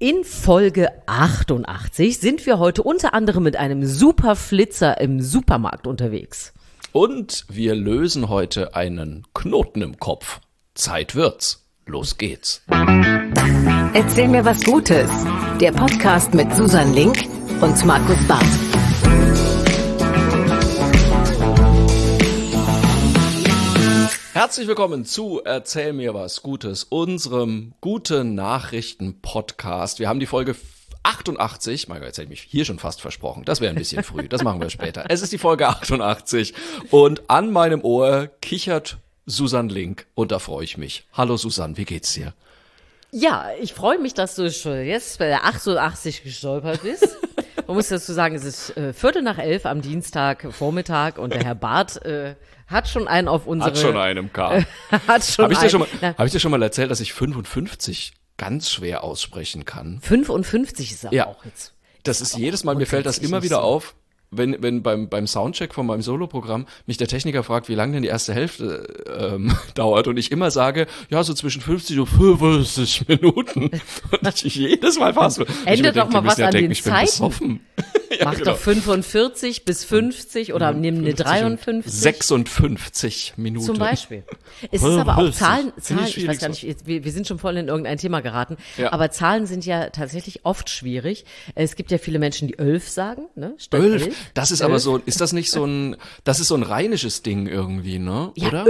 In Folge 88 sind wir heute unter anderem mit einem Superflitzer im Supermarkt unterwegs. Und wir lösen heute einen Knoten im Kopf. Zeit wird's. Los geht's. Erzähl mir was Gutes. Der Podcast mit Susan Link und Markus Barth. Herzlich willkommen zu Erzähl mir was Gutes, unserem guten Nachrichten-Podcast. Wir haben die Folge 88, mein Gott, jetzt hätte ich mich hier schon fast versprochen. Das wäre ein bisschen früh, das machen wir später. Es ist die Folge 88 und an meinem Ohr kichert Susan Link und da freue ich mich. Hallo Susan, wie geht's dir? Ja, ich freue mich, dass du schon jetzt bei der 88 gestolpert bist. Man muss dazu sagen, es ist 10:45 am Dienstagvormittag und der Herr Barth hat schon einen auf unsere... Hat schon einen im K. Habe ich dir schon mal erzählt, dass ich 55 ganz schwer aussprechen kann? 55 ist er auch jetzt. Das ist jedes Mal, mir fällt das immer wieder auf, wenn beim Soundcheck von meinem Soloprogramm mich der Techniker fragt, wie lange denn die erste Hälfte dauert und ich immer sage, ja, so zwischen 50 und 55 Minuten. Und ich jedes Mal fasse. Ändert doch mal was an den Zeiten. Ja, mach doch 45 bis 50 oder nimm eine 53. 56 Minuten. Zum Beispiel. Es ist aber auch Zahlen, ich weiß gar nicht, wir sind schon voll in irgendein Thema geraten, aber Zahlen sind ja tatsächlich oft schwierig. Es gibt ja viele Menschen, die 11 sagen, ne? Statt 11? 11. Das ist aber so, ist das nicht so ein, das ist so ein rheinisches Ding irgendwie, ne? Ja, oder?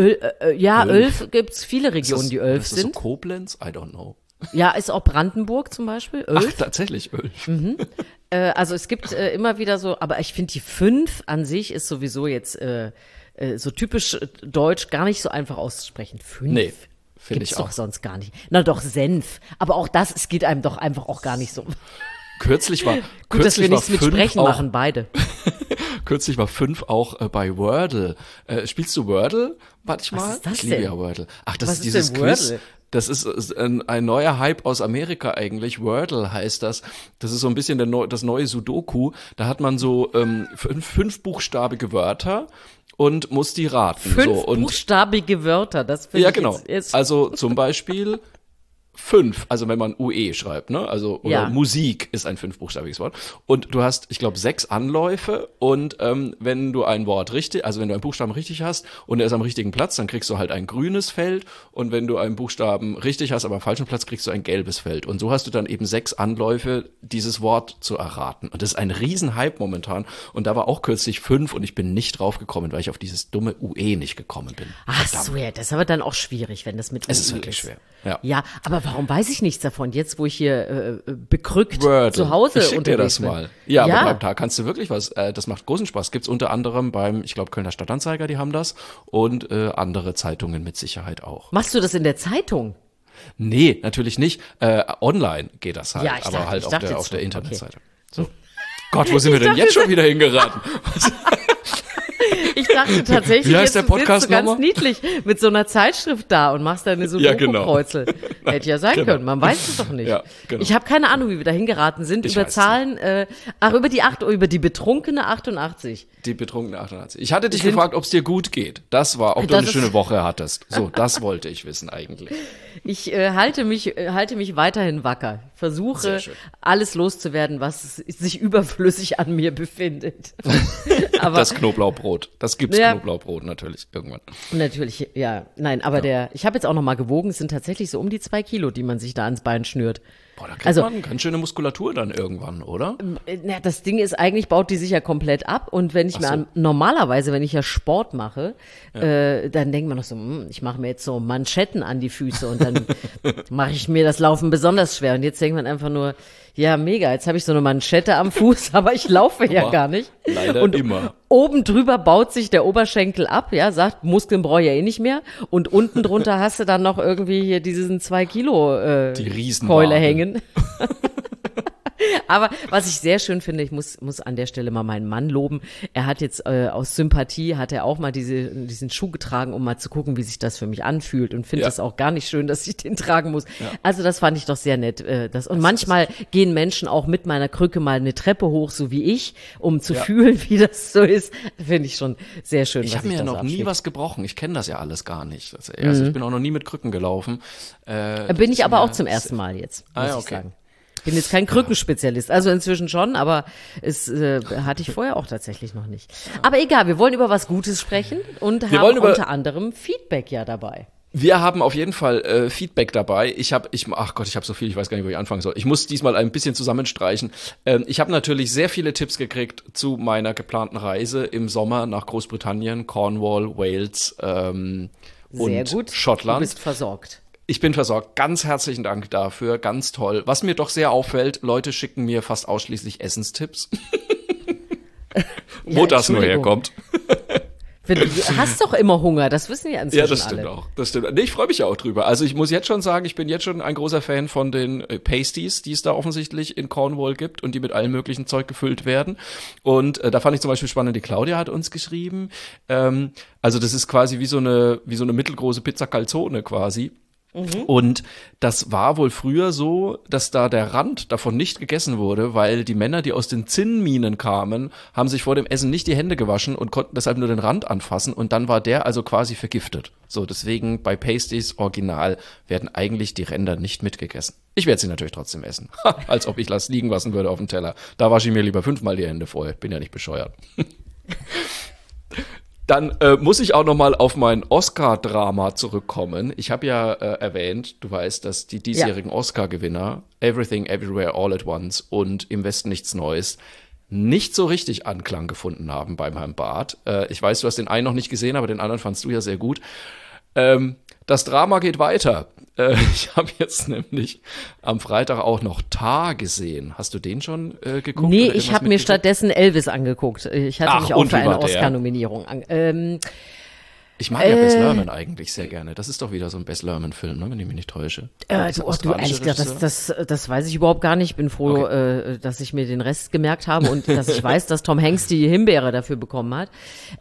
11 gibt's viele Regionen, die 11 sind. Ist das so Koblenz? I don't know. Ja, ist auch Brandenburg zum Beispiel, 11. Ach, tatsächlich 11. Also es gibt immer wieder so, aber ich finde die 5 an sich ist sowieso jetzt so typisch deutsch gar nicht so einfach auszusprechen. 5. Nee, finde ich Gibt's auch. doch sonst gar nicht. Na doch, Senf. Aber auch das, es geht einem doch einfach auch gar nicht so. Kürzlich war Gut, dass wir nichts mit 5 Sprechen auch, machen, beide. Kürzlich war 5 auch bei Wordle. Spielst du Wordle manchmal? Was ist das Ich liebe denn? ja Wordle. Ach, das Was ist ist dieses denn Quiz. Wordle? Das ist ein neuer Hype aus Amerika eigentlich. Wordle heißt das. Das ist so ein bisschen das neue Sudoku. Da hat man so 5-buchstabige Wörter und muss die raten. 5-buchstabige Wörter, das finde Ja, ich genau. jetzt Also zum Beispiel 5, also wenn man UE schreibt, ne? Also oder Ja. Musik ist ein 5-buchstabiges Wort. Und du hast, ich glaube, 6 Anläufe und wenn du ein Wort richtig, also wenn du einen Buchstaben richtig hast und er ist am richtigen Platz, dann kriegst du halt ein grünes Feld und wenn du einen Buchstaben richtig hast, aber am falschen Platz, kriegst du ein gelbes Feld. Und so hast du dann eben 6 Anläufe, dieses Wort zu erraten. Und das ist ein Riesenhype momentan. Und da war auch kürzlich 5 und ich bin nicht drauf gekommen, weil ich auf dieses dumme UE nicht gekommen bin. Ach so, ja, das ist aber dann auch schwierig, wenn das mit Es ist UE wirklich schwer. Ja, aber warum weiß ich nichts davon? Jetzt, wo ich hier bekrückt Wordle. zu Hause Ich schick dir das bin. mal. Ja, Ja. aber beim Tag kannst du wirklich was. Das macht großen Spaß. Gibt's unter anderem beim, ich glaube, Kölner Stadtanzeiger, die haben das. Und andere Zeitungen mit Sicherheit auch. Machst du das in der Zeitung? Nee, natürlich nicht. Online geht das halt, Ja, ich aber dachte- halt ich auf dachte der, jetzt auf der so, Internetseite. So. Gott, wo sind wir denn jetzt schon wieder hingeraten? Ich dachte tatsächlich, Wie heißt jetzt der Podcast sitzt du ganz nochmal? niedlich mit so einer Zeitschrift da und machst deine so Ja, genau. Doku-Kreuzel. Hätte ja sein Genau. können, man weiß es doch nicht. Ja, genau. Ich habe keine Ahnung, wie wir da hingeraten sind. Ich Über weiß es Zahlen, über die betrunkene 88. Die betrunkene 88. Ich hatte dich gefragt, ob es dir gut geht. Das war, ob du Das eine ist- schöne Woche hattest. So, das wollte ich wissen eigentlich. Ich halte mich weiterhin wacker. Versuche, Sehr schön. alles loszuwerden, was sich überflüssig an mir befindet. Aber Das Knoblauchbrot. Das gibt's Ja. Knoblauchbrot natürlich irgendwann. natürlich, ja, nein, aber ich habe jetzt auch noch mal gewogen, es sind tatsächlich so um die 2 Kilo, die man sich da ans Bein schnürt. Boah, da kriegt Also- man ganz schöne Muskulatur dann irgendwann, oder? Na, das Ding ist, eigentlich baut die sich ja komplett ab und wenn ich normalerweise, wenn ich ja Sport mache, dann denkt man noch so, ich mache mir jetzt so Manschetten an die Füße und dann mache ich mir das Laufen besonders schwer und jetzt denkt man einfach nur, ja, mega, jetzt habe ich so eine Manschette am Fuß, aber ich laufe ja Aber gar nicht. leider und immer. Oben drüber baut sich der Oberschenkel ab, ja, sagt, Muskeln brauche ich ja eh nicht mehr und unten drunter hast du dann noch irgendwie hier diesen 2 Kilo Die Riesenwaage. Keule hängen. Aber was ich sehr schön finde, ich muss an der Stelle mal meinen Mann loben. Er hat jetzt aus Sympathie, hat er auch mal diesen Schuh getragen, um mal zu gucken, wie sich das für mich anfühlt und finde Ja. es auch gar nicht schön, dass ich den tragen muss. Also das fand ich doch sehr nett. Und manchmal gehen Menschen auch mit meiner Krücke mal eine Treppe hoch, so wie ich, um zu fühlen, wie das so ist. Finde ich schon sehr schön. Ich was habe mir ja da so noch nie abspielt. was gebrochen. Ich kenne das ja alles gar nicht. Also ich bin auch noch nie mit Krücken gelaufen. Bin ich aber auch zum ersten Mal jetzt, muss ja, ich okay. sagen. bin jetzt kein Krückenspezialist, also inzwischen schon, aber es hatte ich vorher auch tatsächlich noch nicht. Aber egal, wir wollen über was Gutes sprechen und haben unter anderem Feedback ja dabei. Wir haben auf jeden Fall Feedback dabei. Ach Gott, ich habe so viel, ich weiß gar nicht, wo ich anfangen soll. Ich muss diesmal ein bisschen zusammenstreichen. Ich habe natürlich sehr viele Tipps gekriegt zu meiner geplanten Reise im Sommer nach Großbritannien, Cornwall, Wales und sehr gut. Schottland. Du bist versorgt. Ich bin versorgt. Ganz herzlichen Dank dafür. Ganz toll. Was mir doch sehr auffällt, Leute schicken mir fast ausschließlich Essenstipps. Wo das nur herkommt. Du hast doch immer Hunger, das wissen ja inzwischen alle. Ja, das stimmt auch. Das stimmt. Nee, ich freue mich ja auch drüber. Also ich muss jetzt schon sagen, ich bin jetzt schon ein großer Fan von den Pasties, die es da offensichtlich in Cornwall gibt und die mit allem möglichen Zeug gefüllt werden. Und da fand ich zum Beispiel spannend, die Claudia hat uns geschrieben. Also das ist quasi wie so eine mittelgroße Pizza Calzone quasi. Und das war wohl früher so, dass da der Rand davon nicht gegessen wurde, weil die Männer, die aus den Zinnminen kamen, haben sich vor dem Essen nicht die Hände gewaschen und konnten deshalb nur den Rand anfassen und dann war der also quasi vergiftet. So, deswegen bei Pasties Original werden eigentlich die Ränder nicht mitgegessen. Ich werde sie natürlich trotzdem essen. Als ob ich das liegen lassen würde auf dem Teller. Da wasche ich mir lieber 5-mal die Hände vorher. Bin ja nicht bescheuert. Dann muss ich auch noch mal auf mein Oscar-Drama zurückkommen. Ich habe ja erwähnt, du weißt, dass die diesjährigen Oscar-Gewinner Everything, Everywhere, All at Once und Im Westen nichts Neues nicht so richtig Anklang gefunden haben beim Herrn Barth. Ich weiß, du hast den einen noch nicht gesehen, aber den anderen fandst du ja sehr gut. Das Drama geht weiter. Ich habe jetzt nämlich am Freitag auch noch Tar gesehen. Hast du den schon geguckt? Nee, ich habe mir stattdessen Elvis angeguckt. Ich hatte mich auch für eine Oscar-Nominierung Ich mag ja Baz Luhrmann eigentlich sehr gerne. Das ist doch wieder so ein Baz Luhrmann-Film, ne, wenn ich mich nicht täusche. Du, ehrlich gesagt, das weiß ich überhaupt gar nicht. Ich bin froh, dass ich mir den Rest gemerkt habe und dass ich weiß, dass Tom Hanks die Himbeere dafür bekommen hat.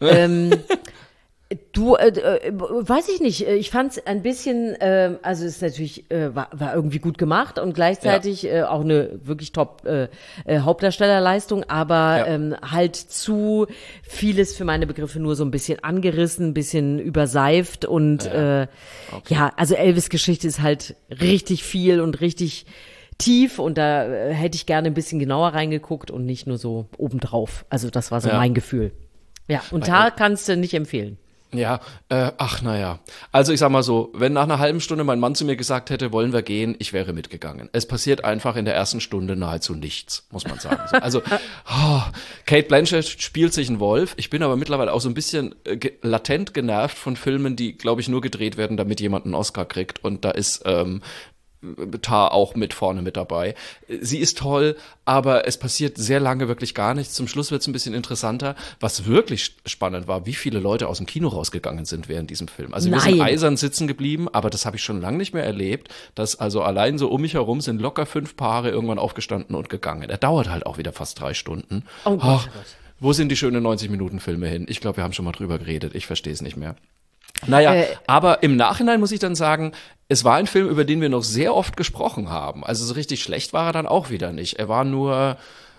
Weiß ich nicht. Ich fand es ein bisschen, also es ist natürlich, war irgendwie gut gemacht und gleichzeitig auch eine wirklich top Hauptdarstellerleistung, aber halt zu vieles für meine Begriffe nur so ein bisschen angerissen, ein bisschen überseift und also Elvis Geschichte ist halt richtig viel und richtig tief und da hätte ich gerne ein bisschen genauer reingeguckt und nicht nur so obendrauf. Also das war so mein Gefühl. Ja, und da kannst du nicht empfehlen. Ja, Also ich sag mal so, wenn nach einer halben Stunde mein Mann zu mir gesagt hätte, wollen wir gehen, ich wäre mitgegangen. Es passiert einfach in der ersten Stunde nahezu nichts, muss man sagen. Also Cate Blanchett spielt sich einen Wolf. Ich bin aber mittlerweile auch so ein bisschen latent genervt von Filmen, die, glaube ich, nur gedreht werden, damit jemand einen Oscar kriegt. Und da ist Tar auch vorne mit dabei. Sie ist toll, aber es passiert sehr lange wirklich gar nichts. Zum Schluss wird es ein bisschen interessanter. Was wirklich spannend war, wie viele Leute aus dem Kino rausgegangen sind während diesem Film. Also wir sind eisern sitzen geblieben, aber das habe ich schon lange nicht mehr erlebt, dass also allein so um mich herum sind locker 5 Paare irgendwann aufgestanden und gegangen. Er dauert halt auch wieder fast 3 Stunden. Oh Gott. Wo sind die schönen 90-Minuten-Filme hin? Ich glaube, wir haben schon mal drüber geredet. Ich verstehe es nicht mehr. Naja, aber im Nachhinein muss ich dann sagen, es war ein Film, über den wir noch sehr oft gesprochen haben. Also so richtig schlecht war er dann auch wieder nicht. Er war nur,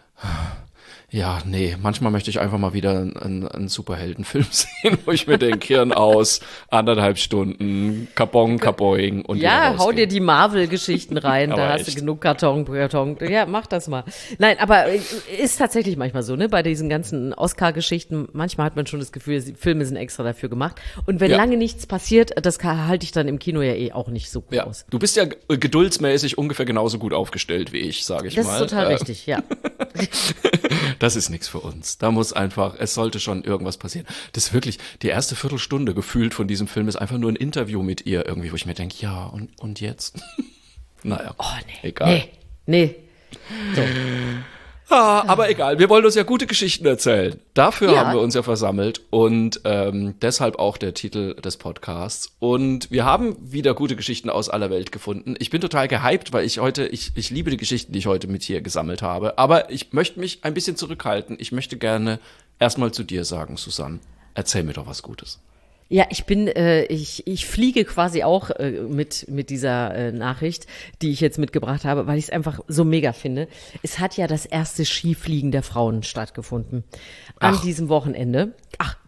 manchmal möchte ich einfach mal wieder einen Superheldenfilm sehen, wo ich mir denke, Hirn aus, 1,5 Stunden, Kaboing und ja, hau dir die Marvel-Geschichten rein, da hast du genug Karton. Ja, mach das mal. Nein, aber ist tatsächlich manchmal so, ne, bei diesen ganzen Oscar-Geschichten, manchmal hat man schon das Gefühl, die Filme sind extra dafür gemacht. Und wenn lange nichts passiert, das halte ich dann im Kino ja auch nicht so gut aus. Du bist ja geduldsmäßig ungefähr genauso gut aufgestellt wie ich, sage ich mal. Das ist total richtig, ja. Das ist nichts für uns. Da muss einfach, es sollte schon irgendwas passieren. Das ist wirklich, die erste Viertelstunde gefühlt von diesem Film ist einfach nur ein Interview mit ihr irgendwie, wo ich mir denke, ja, und jetzt? Naja, egal. Nee. So. Aber egal, wir wollen uns ja gute Geschichten erzählen. Dafür haben wir uns ja versammelt und deshalb auch der Titel des Podcasts. Und wir haben wieder gute Geschichten aus aller Welt gefunden. Ich bin total gehypt, weil ich liebe die Geschichten, die ich heute mit hier gesammelt habe. Aber ich möchte mich ein bisschen zurückhalten. Ich möchte gerne erstmal zu dir sagen, Susanne, erzähl mir doch was Gutes. Ja, ich fliege quasi auch mit dieser Nachricht, die ich jetzt mitgebracht habe, weil ich es einfach so mega finde. Es hat ja das erste Skifliegen der Frauen stattgefunden an diesem Wochenende. Ach,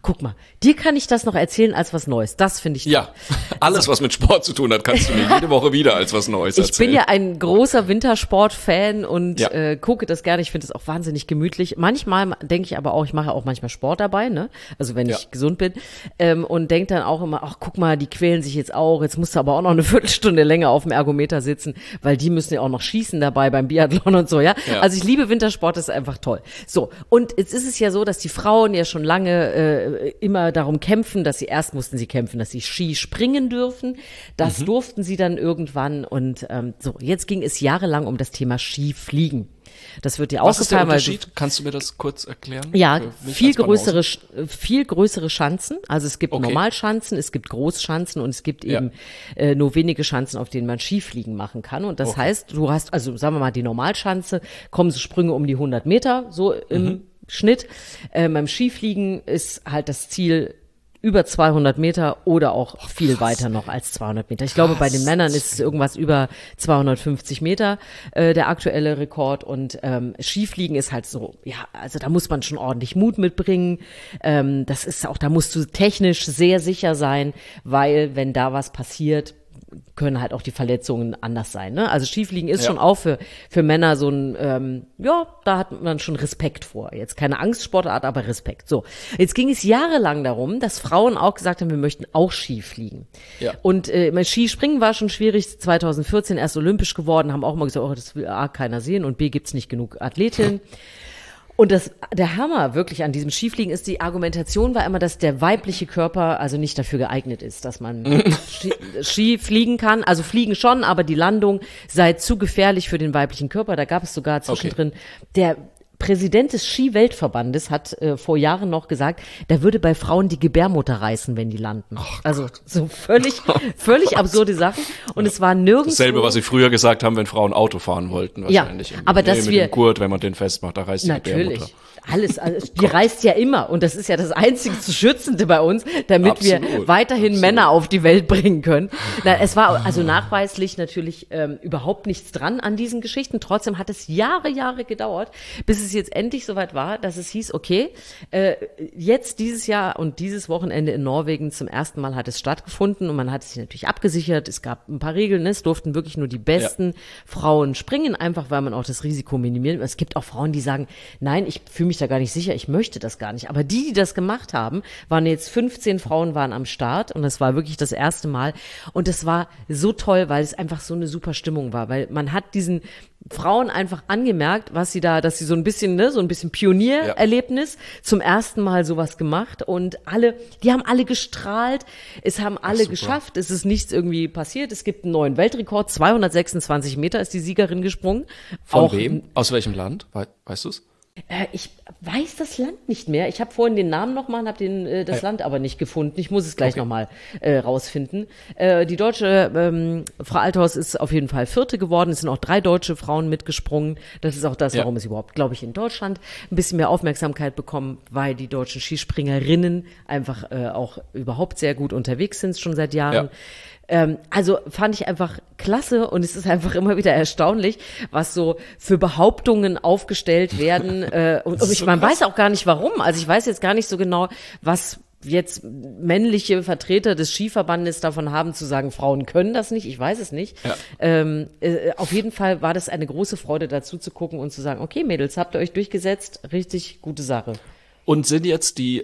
guck mal, dir kann ich das noch erzählen als was Neues. Das finde ich toll. Ja, alles, was mit Sport zu tun hat, kannst du mir jede Woche wieder als was Neues erzählen. Ich bin ja ein großer Wintersport-Fan und gucke das gerne. Ich finde es auch wahnsinnig gemütlich. Manchmal denke ich aber auch, ich mache auch manchmal Sport dabei, ne? Also wenn ich gesund bin. Und denke dann auch immer, ach guck mal, die quälen sich jetzt auch. Jetzt musst du aber auch noch eine Viertelstunde länger auf dem Ergometer sitzen, weil die müssen ja auch noch schießen dabei beim Biathlon und so, ja. Also ich liebe Wintersport, das ist einfach toll. So, und jetzt ist es ja so, dass die Frauen ja schon lange immer darum kämpfen, dass erst mussten sie kämpfen, dass sie Ski springen dürfen. Das durften sie dann irgendwann und so, jetzt ging es jahrelang um das Thema Skifliegen. Das wird dir Was ist der aufgefallen. Unterschied? Kannst du mir das kurz erklären? Ja, viel größere Schanzen. Also es gibt Normalschanzen, es gibt Großschanzen und es gibt eben nur wenige Schanzen, auf denen man Skifliegen machen kann. Und das heißt, du hast, also sagen wir mal, die Normalschanze, kommen so Sprünge um die 100 Meter, so im Schnitt. Beim Skifliegen ist halt das Ziel über 200 Meter oder auch viel weiter noch als 200 Meter. Ich glaube, bei den Männern ist es irgendwas über 250 Meter der aktuelle Rekord. Und Skifliegen ist halt so, ja, also da muss man schon ordentlich Mut mitbringen. Das ist auch, da musst du technisch sehr sicher sein, weil wenn da was passiert, können halt auch die Verletzungen anders sein. Ne? Also Skifliegen ist schon auch für Männer so ein, da hat man schon Respekt vor. Jetzt keine Angstsportart, aber Respekt. So, jetzt ging es jahrelang darum, dass Frauen auch gesagt haben, wir möchten auch Skifliegen. Ja. Und Skispringen war schon schwierig, 2014 erst olympisch geworden, haben auch mal gesagt, das will A, keiner sehen und B, gibt's nicht genug Athletinnen. Und der Hammer wirklich an diesem Skifliegen ist, die Argumentation war immer, dass der weibliche Körper also nicht dafür geeignet ist, dass man Ski fliegen kann. Also fliegen schon, aber die Landung sei zu gefährlich für den weiblichen Körper. Da gab es sogar zwischendrin der Präsident des Ski-Weltverbandes hat vor Jahren noch gesagt, da würde bei Frauen die Gebärmutter reißen, wenn die landen. Also so völlig absurde Sachen. Und es war nirgendwo. Dasselbe, was sie früher gesagt haben, wenn Frauen Auto fahren wollten, wahrscheinlich. Ja, aber dass mit dem Gurt, wenn man den festmacht, da reißt die Gebärmutter. Alles, die reißt ja immer. Und das ist ja das einzig zu Schützende bei uns, damit wir weiterhin Männer auf die Welt bringen können. Es war also nachweislich natürlich überhaupt nichts dran an diesen Geschichten. Trotzdem hat es Jahre gedauert, bis es jetzt endlich soweit war, dass es hieß, okay, jetzt dieses Jahr und dieses Wochenende in Norwegen zum ersten Mal hat es stattgefunden und man hat sich natürlich abgesichert. Es gab ein paar Regeln, es durften wirklich nur die besten Frauen springen, einfach weil man auch das Risiko minimiert. Es gibt auch Frauen, die sagen, nein, ich fühle mich da gar nicht sicher, ich möchte das gar nicht. Aber die das gemacht haben, waren jetzt 15 Frauen waren am Start und das war wirklich das erste Mal. Und es war so toll, weil es einfach so eine super Stimmung war, weil man hat diesen Frauen einfach angemerkt, dass sie so ein bisschen, so ein bisschen Pioniererlebnis zum ersten Mal sowas gemacht und die haben alle gestrahlt, es haben alle geschafft, es ist nichts irgendwie passiert, es gibt einen neuen Weltrekord, 226 Meter ist die Siegerin gesprungen. Von wem? Aus welchem Land? Weißt du es? Ich weiß das Land nicht mehr. Ich habe vorhin den Namen nochmal und habe das Land aber nicht gefunden. Ich muss es gleich nochmal rausfinden. Die deutsche Frau Althaus ist auf jeden Fall Vierte geworden. Es sind auch 3 deutsche Frauen mitgesprungen. Das ist auch das, warum es überhaupt, glaube ich, in Deutschland ein bisschen mehr Aufmerksamkeit bekommen, weil die deutschen Skispringerinnen einfach auch überhaupt sehr gut unterwegs sind, schon seit Jahren. Ja. Also fand ich einfach klasse und es ist einfach immer wieder erstaunlich, was so für Behauptungen aufgestellt werden und man weiß auch gar nicht warum. Also ich weiß jetzt gar nicht so genau, was jetzt männliche Vertreter des Skiverbandes davon haben zu sagen, Frauen können das nicht. Ich weiß es nicht. Ja. Auf jeden Fall war das eine große Freude, dazu zu gucken und zu sagen, okay Mädels, habt ihr euch durchgesetzt? Richtig gute Sache. Und sind jetzt die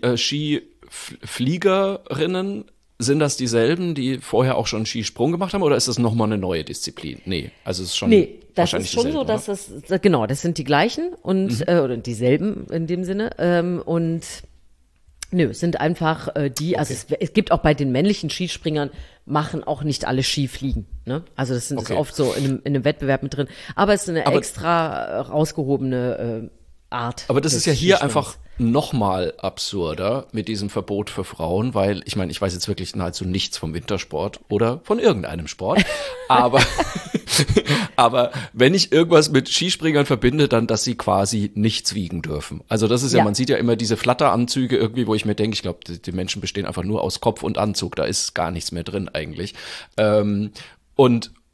Skifliegerinnen, sind das dieselben, die vorher auch schon Skisprung gemacht haben, oder ist das nochmal eine neue Disziplin? Nee, also es ist schon wahrscheinlich dieselben. Nee, das ist schon so, dass genau, das sind die gleichen und oder dieselben in dem Sinne und es sind einfach also es gibt auch bei den männlichen Skispringern machen auch nicht alle Skifliegen, ne? Also das sind ist oft so in einem Wettbewerb mit drin, aber es ist eine extra rausgehobene Art. Aber das ist ja hier einfach nochmal absurder mit diesem Verbot für Frauen, weil ich meine, ich weiß jetzt wirklich nahezu nichts vom Wintersport oder von irgendeinem Sport, aber wenn ich irgendwas mit Skispringern verbinde, dann, dass sie quasi nichts wiegen dürfen. Also das ist man sieht ja immer diese Flatteranzüge irgendwie, wo ich mir denke, ich glaube, die Menschen bestehen einfach nur aus Kopf und Anzug, da ist gar nichts mehr drin eigentlich. Und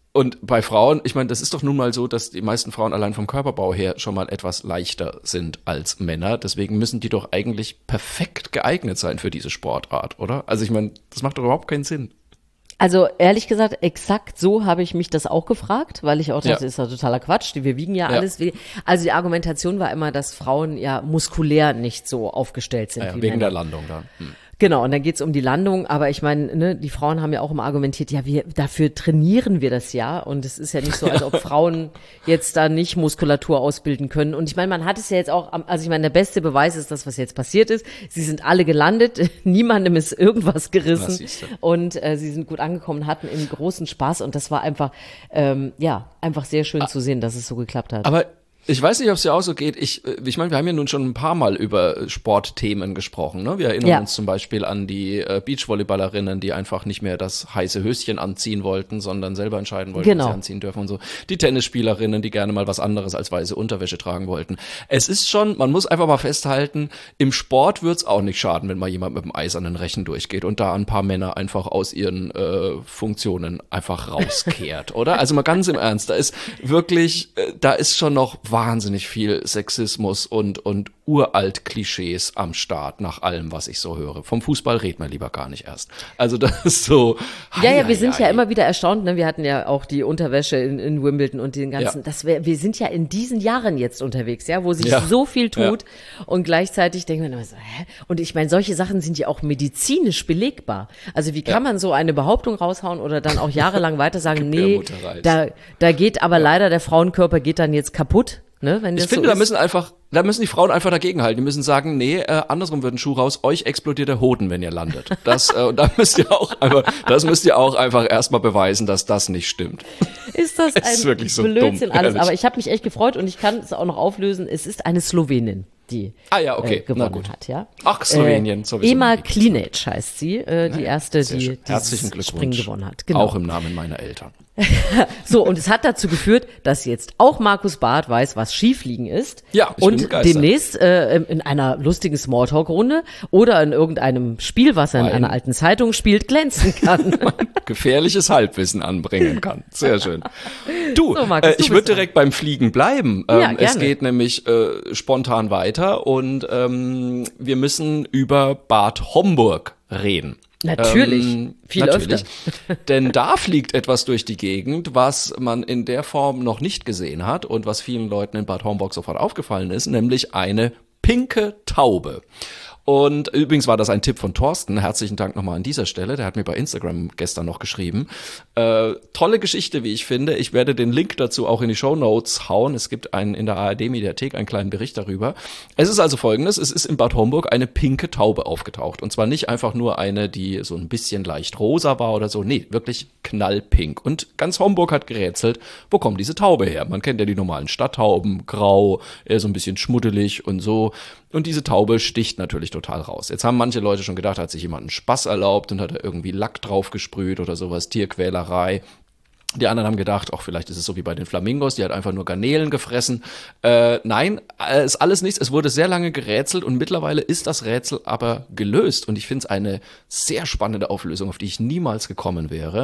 Und bei Frauen, ich meine, das ist doch nun mal so, dass die meisten Frauen allein vom Körperbau her schon mal etwas leichter sind als Männer. Deswegen müssen die doch eigentlich perfekt geeignet sein für diese Sportart, oder? Also ich meine, das macht doch überhaupt keinen Sinn. Also ehrlich gesagt, exakt so habe ich mich das auch gefragt, weil ich auch dachte, das ist ja totaler Quatsch, wir wiegen ja alles. Also die Argumentation war immer, dass Frauen ja muskulär nicht so aufgestellt sind. Wegen der Landung dann. Genau, und dann geht's um die Landung, aber ich meine, ne, die Frauen haben ja auch immer argumentiert, ja, dafür trainieren wir das ja, und es ist ja nicht so, als ob Frauen jetzt da nicht Muskulatur ausbilden können. Und ich meine, man hat es ja jetzt auch, also ich meine, der beste Beweis ist das, was jetzt passiert ist. Sie sind alle gelandet, niemandem ist irgendwas gerissen und sie sind gut angekommen, hatten einen großen Spaß, und das war einfach, einfach sehr schön zu sehen, dass es so geklappt hat. Aber ich weiß nicht, ob es dir auch so geht. Ich meine, wir haben ja nun schon ein paar Mal über Sportthemen gesprochen. Ne? Wir erinnern uns zum Beispiel an die Beachvolleyballerinnen, die einfach nicht mehr das heiße Höschen anziehen wollten, sondern selber entscheiden wollten, was sie anziehen dürfen und so. Die Tennisspielerinnen, die gerne mal was anderes als weiße Unterwäsche tragen wollten. Es ist schon, man muss einfach mal festhalten, im Sport wird's auch nicht schaden, wenn mal jemand mit dem eisernen Rechen durchgeht und da ein paar Männer einfach aus ihren Funktionen einfach rauskehrt, oder? Also mal ganz im Ernst, da ist wirklich, da ist schon noch wahnsinnig viel Sexismus und uralt Klischees am Start, nach allem, was ich so höre. Vom Fußball reden wir lieber gar nicht erst. Also das ist so. Ja, wir sind ja immer wieder erstaunt, ne? Wir hatten ja auch die Unterwäsche in Wimbledon und den ganzen, wir sind ja in diesen Jahren jetzt unterwegs, ja, wo sich so viel tut, und gleichzeitig denken wir immer so, hä? Und ich meine, solche Sachen sind ja auch medizinisch belegbar. Also wie kann man so eine Behauptung raushauen oder dann auch jahrelang weiter sagen, nee, da geht aber leider der Frauenkörper geht dann jetzt kaputt. Ne, wenn das ich finde, da müssen die Frauen einfach dagegenhalten. Die müssen sagen, nee, andersrum wird ein Schuh raus, euch explodiert der Hoden, wenn ihr landet. Da müsst ihr auch einfach erstmal beweisen, dass das nicht stimmt. Ist das ist wirklich so Blödsinn dumm, alles. ehrlich. Aber ich habe mich echt gefreut, und ich kann es auch noch auflösen. Es ist eine Slowenin, die gewonnen hat. Ja? Ach, Slowenien sowieso. Ema Klinic heißt sie, die erste, die herzlichen dieses Springen gewonnen hat. Genau. Auch im Namen meiner Eltern. So, und es hat dazu geführt, dass jetzt auch Markus Barth weiß, was Schiefliegen ist. Ja, ich bin begeistert. Demnächst in einer lustigen Smalltalk-Runde oder in irgendeinem Spiel, was er in einer alten Zeitung spielt, glänzen kann. Gefährliches Halbwissen anbringen kann. Sehr schön. Du, so, Markus, ich würde direkt beim Fliegen bleiben. Es geht nämlich spontan weiter, und wir müssen über Bad Homburg reden. Natürlich, viel öfter. Denn da fliegt etwas durch die Gegend, was man in der Form noch nicht gesehen hat und was vielen Leuten in Bad Homburg sofort aufgefallen ist, nämlich eine pinke Taube. Und übrigens war das ein Tipp von Thorsten. Herzlichen Dank nochmal an dieser Stelle. Der hat mir bei Instagram gestern noch geschrieben. Tolle Geschichte, wie ich finde. Ich werde den Link dazu auch in die Shownotes hauen. Es gibt in der ARD-Mediathek einen kleinen Bericht darüber. Es ist also Folgendes. Es ist in Bad Homburg eine pinke Taube aufgetaucht. Und zwar nicht einfach nur eine, die so ein bisschen leicht rosa war oder so. Nee, wirklich knallpink. Und ganz Homburg hat gerätselt, wo kommt diese Taube her? Man kennt ja die normalen Stadttauben, grau, eher so ein bisschen schmuddelig und so. Und diese Taube sticht natürlich total raus. Jetzt haben manche Leute schon gedacht, hat sich jemand einen Spaß erlaubt und hat da irgendwie Lack drauf gesprüht oder sowas, Tierquälerei. Die anderen haben gedacht, auch vielleicht ist es so wie bei den Flamingos, die hat einfach nur Garnelen gefressen. Nein, ist alles nichts. Es wurde sehr lange gerätselt, und mittlerweile ist das Rätsel aber gelöst. Und ich finde es eine sehr spannende Auflösung, auf die ich niemals gekommen wäre.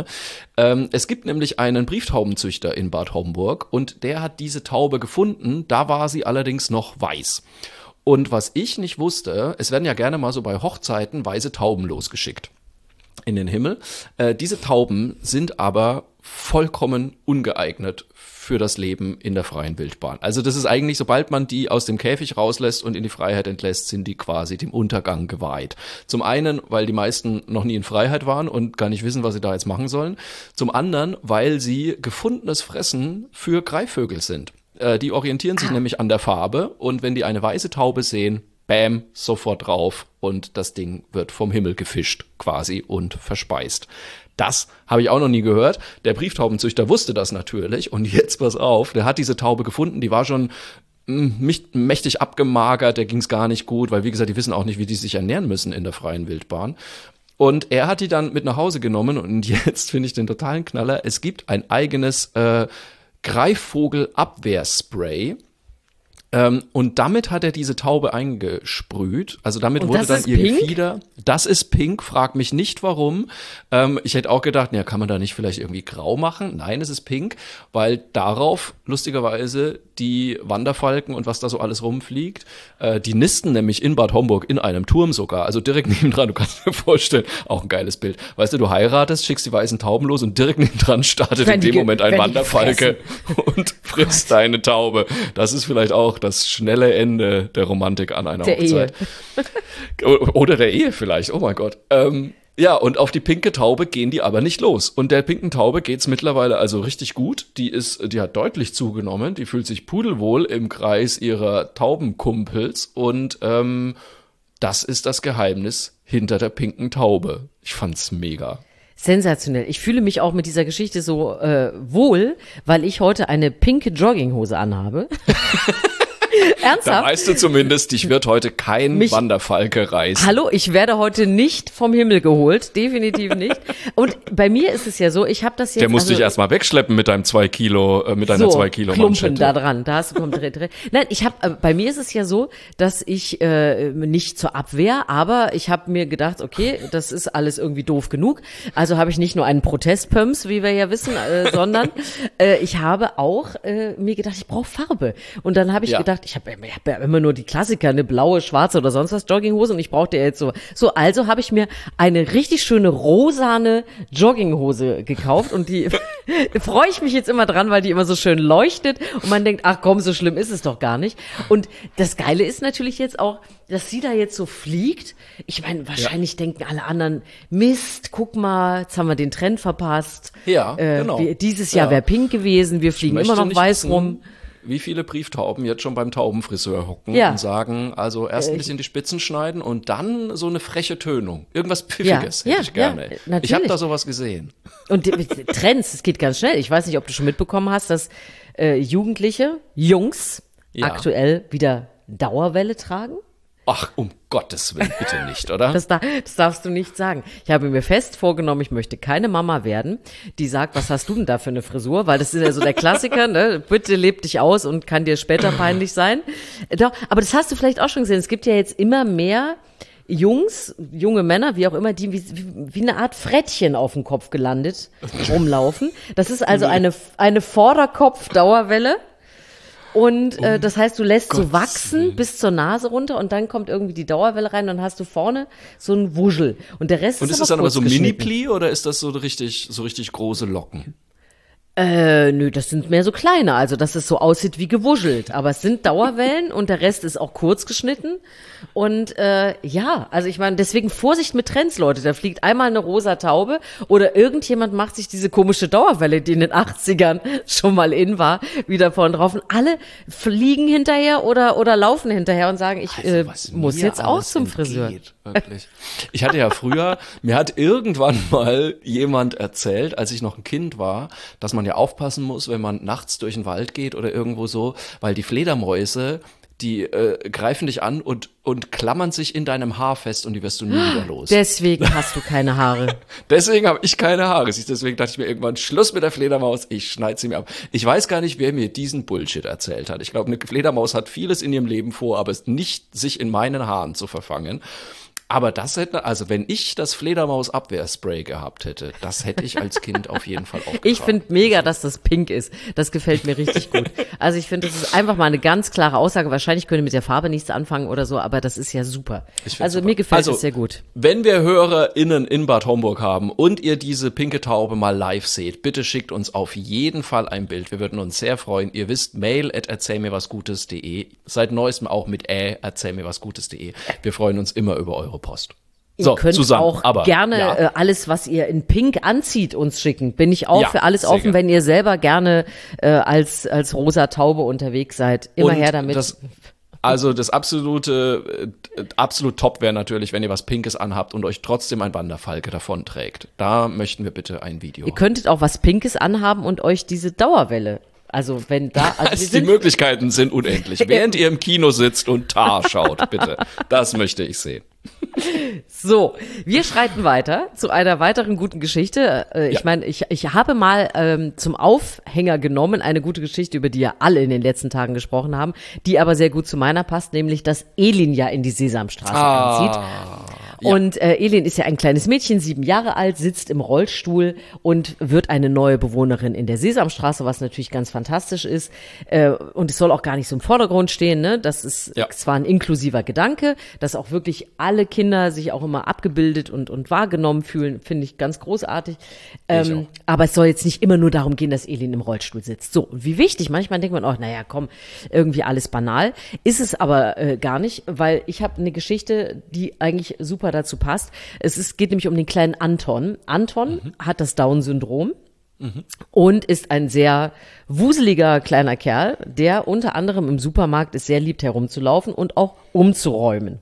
Es gibt nämlich einen Brieftaubenzüchter in Bad Homburg, und der hat diese Taube gefunden. Da war sie allerdings noch weiß. Und was ich nicht wusste, es werden ja gerne mal so bei Hochzeiten weiße Tauben losgeschickt in den Himmel. Diese Tauben sind aber vollkommen ungeeignet für das Leben in der freien Wildbahn. Also das ist eigentlich, sobald man die aus dem Käfig rauslässt und in die Freiheit entlässt, sind die quasi dem Untergang geweiht. Zum einen, weil die meisten noch nie in Freiheit waren und gar nicht wissen, was sie da jetzt machen sollen. Zum anderen, weil sie gefundenes Fressen für Greifvögel sind. Die orientieren sich nämlich an der Farbe, und wenn die eine weiße Taube sehen, bam, sofort drauf, und das Ding wird vom Himmel gefischt quasi und verspeist. Das habe ich auch noch nie gehört. Der Brieftaubenzüchter wusste das natürlich, und jetzt pass auf, der hat diese Taube gefunden, die war schon mächtig abgemagert, der ging es gar nicht gut, weil wie gesagt, die wissen auch nicht, wie die sich ernähren müssen in der freien Wildbahn. Und er hat die dann mit nach Hause genommen, und jetzt finde ich den totalen Knaller. Es gibt ein eigenes Greifvogelabwehrspray. Und damit hat er diese Taube eingesprüht. Also damit Und wurde das dann ist ihr pink? Gefieder. Das ist pink, frag mich nicht warum. Ich hätte auch gedacht, ja, kann man da nicht vielleicht irgendwie grau machen? Nein, es ist pink, weil darauf lustigerweise die Wanderfalken und was da so alles rumfliegt, die nisten nämlich in Bad Homburg in einem Turm sogar. Also direkt nebendran, du kannst dir vorstellen, auch ein geiles Bild. Weißt du heiratest, schickst die weißen Tauben los und direkt nebendran startet in dem Moment ein Wanderfalke und frisst deine Taube. Das ist vielleicht auch das schnelle Ende der Romantik an einer Hochzeit. Oder der Ehe vielleicht, oh mein Gott. Ja, und auf die pinke Taube gehen die aber nicht los. Und der pinken Taube geht's mittlerweile also richtig gut. Die hat deutlich zugenommen. Die fühlt sich pudelwohl im Kreis ihrer Taubenkumpels. Und das ist das Geheimnis hinter der pinken Taube. Ich fand's mega. Sensationell. Ich fühle mich auch mit dieser Geschichte so wohl, weil ich heute eine pinke Jogginghose anhabe. Ernsthaft? Da weißt du zumindest, dich wird heute kein Wanderfalke reißen. Hallo, ich werde heute nicht vom Himmel geholt, definitiv nicht. Und bei mir ist es ja so, ich habe das jetzt. Der musste dich erstmal wegschleppen mit deinem 2 Kilo, mit deiner 2 Kilo Klumpen Manschette. da dran, da hast du komplett recht. Nein, bei mir ist es ja so, dass ich nicht zur Abwehr, aber ich habe mir gedacht, okay, das ist alles irgendwie doof genug. Also habe ich nicht nur einen Protestpumps, wie wir ja wissen, sondern ich habe auch mir gedacht, ich brauche Farbe. Und dann habe ich gedacht, ich habe ja immer nur die Klassiker, eine blaue, schwarze oder sonst was Jogginghose und ich brauchte ja jetzt so. Also habe ich mir eine richtig schöne rosane Jogginghose gekauft und die freue ich mich jetzt immer dran, weil die immer so schön leuchtet und man denkt, ach komm, so schlimm ist es doch gar nicht. Und das Geile ist natürlich jetzt auch, dass sie da jetzt so fliegt. Ich meine, wahrscheinlich denken alle anderen, Mist, guck mal, jetzt haben wir den Trend verpasst. Ja, genau. Dieses Jahr wäre pink gewesen, wir fliegen immer noch weiß rum. Wie viele Brieftauben jetzt schon beim Taubenfriseur hocken und sagen, also erst ein bisschen die Spitzen schneiden und dann so eine freche Tönung. Irgendwas Pfiffiges hätte ich gerne. Ich habe da sowas gesehen. Und Trends, es geht ganz schnell. Ich weiß nicht, ob du schon mitbekommen hast, dass Jugendliche, Jungs, aktuell wieder Dauerwelle tragen. Ach, um Gottes Willen, bitte nicht, oder? Das darfst du nicht sagen. Ich habe mir fest vorgenommen, ich möchte keine Mama werden, die sagt, was hast du denn da für eine Frisur? Weil das ist ja so der Klassiker, ne? Bitte leb dich aus und kann dir später peinlich sein. Doch, aber das hast du vielleicht auch schon gesehen. Es gibt ja jetzt immer mehr Jungs, junge Männer, wie auch immer, die wie eine Art Frettchen auf dem Kopf gelandet rumlaufen. Das ist also eine Vorderkopf-Dauerwelle. Und das heißt, du lässt so wachsen bis zur Nase runter und dann kommt irgendwie die Dauerwelle rein und dann hast du vorne so ein Wuschel. Und der Rest und ist das dann aber so Mini-Pli oder ist das so richtig große Locken? Nö, das sind mehr so kleine, also dass es so aussieht wie gewuschelt. Aber es sind Dauerwellen und der Rest ist auch kurz geschnitten. Und also ich meine, deswegen Vorsicht mit Trends, Leute. Da fliegt einmal eine rosa Taube oder irgendjemand macht sich diese komische Dauerwelle, die in den 80ern schon mal in war, wieder vorn drauf. Und alle fliegen hinterher oder laufen hinterher und sagen, ich muss jetzt auch zum Friseur. Wirklich. Ich hatte ja früher, mir hat irgendwann mal jemand erzählt, als ich noch ein Kind war, dass man ja aufpassen muss, wenn man nachts durch den Wald geht oder irgendwo so, weil die Fledermäuse, die greifen dich an und klammern sich in deinem Haar fest und die wirst du nie wieder los. Deswegen hast du keine Haare. Deswegen habe ich keine Haare. Deswegen dachte ich mir irgendwann, Schluss mit der Fledermaus, ich schneide sie mir ab. Ich weiß gar nicht, wer mir diesen Bullshit erzählt hat. Ich glaube, eine Fledermaus hat vieles in ihrem Leben vor, aber es nicht sich in meinen Haaren zu verfangen. Aber wenn ich das Fledermaus-Abwehrspray gehabt hätte, das hätte ich als Kind auf jeden Fall aufgetragen. Ich finde mega, dass das pink ist. Das gefällt mir richtig gut. Also ich finde, das ist einfach mal eine ganz klare Aussage. Wahrscheinlich könnte mit der Farbe nichts anfangen oder so, aber das ist ja super. Also super. Mir gefällt es sehr gut. Wenn wir HörerInnen in Bad Homburg haben und ihr diese pinke Taube mal live seht, bitte schickt uns auf jeden Fall ein Bild. Wir würden uns sehr freuen. Ihr wisst, mail@erzählmirwasgutes.de. Seit neuestem auch mit erzählmirwasgutes.de. Wir freuen uns immer über eure Post. Ihr könnt Susanne, auch gerne alles, was ihr in Pink anzieht, uns schicken. Bin ich auch für alles offen, wenn ihr selber gerne als rosa Taube unterwegs seid. Immer her damit. Das absolut top wäre natürlich, wenn ihr was Pinkes anhabt und euch trotzdem ein Wanderfalke davonträgt. Da möchten wir bitte ein Video. Ihr könntet auch was Pinkes anhaben und euch diese Dauerwelle. Also wenn da, die Möglichkeiten sind unendlich. Während ihr im Kino sitzt und Tar schaut, bitte. Das möchte ich sehen. So, wir schreiten weiter zu einer weiteren guten Geschichte. Ich meine, ich habe mal zum Aufhänger genommen eine gute Geschichte, über die ja alle in den letzten Tagen gesprochen haben, die aber sehr gut zu meiner passt, nämlich, dass Elin ja in die Sesamstraße einzieht. Ja. Und Elin ist ja ein kleines Mädchen, 7 Jahre alt, sitzt im Rollstuhl und wird eine neue Bewohnerin in der Sesamstraße, was natürlich ganz fantastisch ist. Und es soll auch gar nicht so im Vordergrund stehen, ne? Das ist zwar ein inklusiver Gedanke, dass auch wirklich alle Kinder sich auch immer abgebildet und wahrgenommen fühlen, finde ich ganz großartig. Aber es soll jetzt nicht immer nur darum gehen, dass Elin im Rollstuhl sitzt. So, und wie wichtig, manchmal denkt man auch, naja, komm, irgendwie alles banal. Ist es aber gar nicht, weil ich habe eine Geschichte, die eigentlich super dazu passt. Geht nämlich um den kleinen Anton. Anton hat das Down-Syndrom. Und ist ein sehr wuseliger kleiner Kerl, der unter anderem im Supermarkt es sehr liebt, herumzulaufen und auch umzuräumen.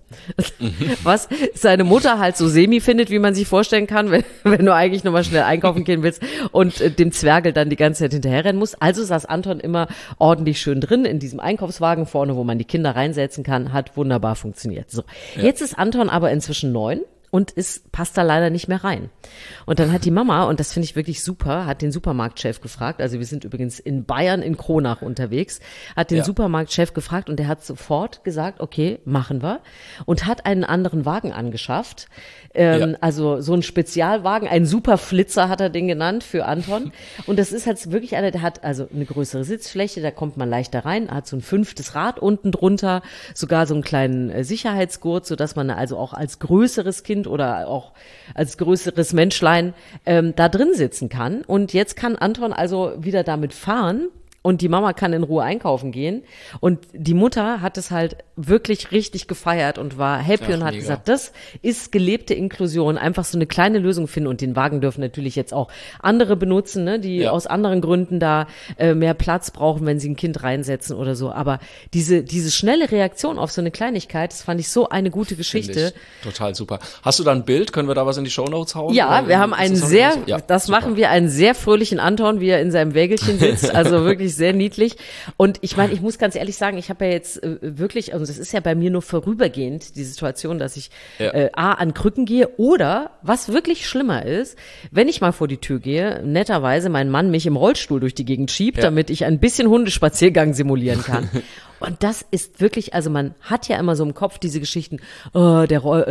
Was seine Mutter halt so semi findet, wie man sich vorstellen kann, wenn du eigentlich nur mal schnell einkaufen gehen willst und dem Zwergel dann die ganze Zeit hinterherrennen musst. Also saß Anton immer ordentlich schön drin in diesem Einkaufswagen vorne, wo man die Kinder reinsetzen kann. Hat wunderbar funktioniert. So, jetzt ist Anton aber inzwischen 9. Und passt da leider nicht mehr rein. Und dann hat die Mama, und das finde ich wirklich super, hat den Supermarktchef gefragt, also wir sind übrigens in Bayern in Kronach unterwegs, hat den Supermarktchef gefragt und der hat sofort gesagt, okay, machen wir. Und hat einen anderen Wagen angeschafft, also so ein Spezialwagen, ein Superflitzer hat er den genannt für Anton. Und das ist halt wirklich einer, der hat also eine größere Sitzfläche, da kommt man leichter rein, hat so ein 5. Rad unten drunter, sogar so einen kleinen Sicherheitsgurt, sodass man also auch als größeres Kind oder auch als größeres Menschlein da drin sitzen kann. Und jetzt kann Anton also wieder damit fahren und die Mama kann in Ruhe einkaufen gehen. Und die Mutter hat es halt wirklich richtig gefeiert und war happy und hat gesagt, das ist gelebte Inklusion, einfach so eine kleine Lösung finden. Und den Wagen dürfen natürlich jetzt auch andere benutzen, ne, die aus anderen Gründen da mehr Platz brauchen, wenn sie ein Kind reinsetzen oder so. Aber diese schnelle Reaktion auf so eine Kleinigkeit, das fand ich so eine gute Geschichte. Total super. Hast du da ein Bild? Können wir da was in die Shownotes hauen? Ja, wir haben einen machen wir einen sehr fröhlichen Anton, wie er in seinem Wägelchen sitzt. Also wirklich sehr niedlich. Und ich meine, ich muss ganz ehrlich sagen, ich habe ja jetzt wirklich, also das ist ja bei mir nur vorübergehend, die Situation, dass ich an Krücken gehe oder, was wirklich schlimmer ist, wenn ich mal vor die Tür gehe, netterweise mein Mann mich im Rollstuhl durch die Gegend schiebt, damit ich ein bisschen Hundespaziergang simulieren kann. Und das ist wirklich, also man hat ja immer so im Kopf diese Geschichten, der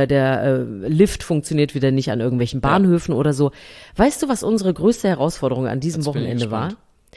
Lift funktioniert wieder nicht an irgendwelchen Bahnhöfen oder so. Weißt du, was unsere größte Herausforderung an diesem Wochenende war?